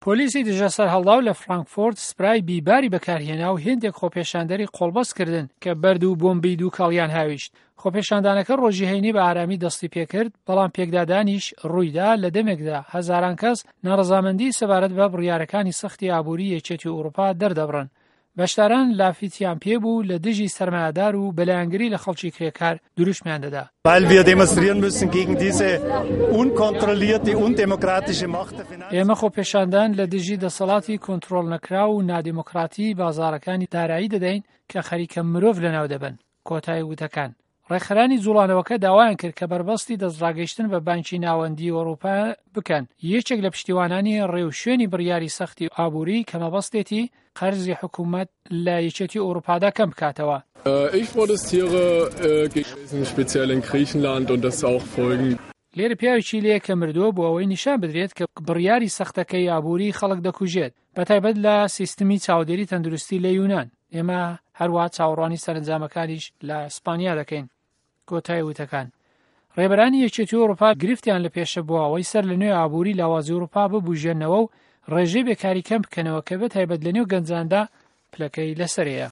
پۆلیسی دژە سەرهەڵداو لە فرانکفورت سپرای بیباری بەکارهێنا و هێندێک خۆپێشاندەری قۆڵبەست کردن کە بەرد و بۆمبی دووکەڵیان هاویشت. خۆپێشاندانەکە ڕۆژی هەینی بە ئارامی دەستی پێکرد، بەڵام پێکدادانیش ڕوویدا لە دەمێکدا هەزاران کەس ناڕەزامەندی سەبارەت بە بڕیارەکانی سەختی ئابووری یەکێتی ئەوروپا دەردەبڕن. بەشداران لافیتیان پێبوو لە دژی سەرمایەدار و بەلایەنگری لە خەڵکی کرێکار دروستمیان دەدا. Weil wir demonstrieren müssen gegen diese unkontrollierte, undemokratische Macht der Finanz. ئێمە خۆپێشاندان لە دژی دەسەڵاتی کۆنتڕۆڵ نەکرا و نادیموکراتی بازاڕەکانی دارایی دەدەین کە خەریکە مرۆڤ لەناو دەبن. کۆتایی وتەکان ڕێکخراانی جوڵانەوەکە داوایان کرد کە بەربەستی دەستڕاگەیشتن بە بانکی ناوەندی ئەوروپا بکەن. یەکێک لە پشتیوانانی ڕێوشوێنی بڕیاری سەختی ئابووری کە مەبەستێتی قەرزی حکوومەت لە یەکێتی ئەوروپادا کەم بکاتەوە. Ich protestiere speziell in Griechenland und das auch Folgen. لێرە پیاوێکی لێ کە مردووە بۆ ئەوەی نیشان بدرێت کە بڕیاری سەختەکەی ئابووری خەڵک دەکوژێت، بەتایبەت لە سیستمی چاودێری تەندروستی لە یونان. ئێمە هەروە چاوەڕوانی سەرنجامەکانیش لە ئیسپانیا دەکەین. کۆتایی وتەکان ڕێبەرانی یەکێتی ئەوروپا گرفتیان لە پێشە بووە ئەوەی سەر لە نوێ ئابووری لاوازی ئەوروپا ببوژێنەوە و ڕێژەی بێکاری کەم بکەنەوە کە بەتایبەت لە نێو گەنجاندا پلەکەی لەسەرەیە.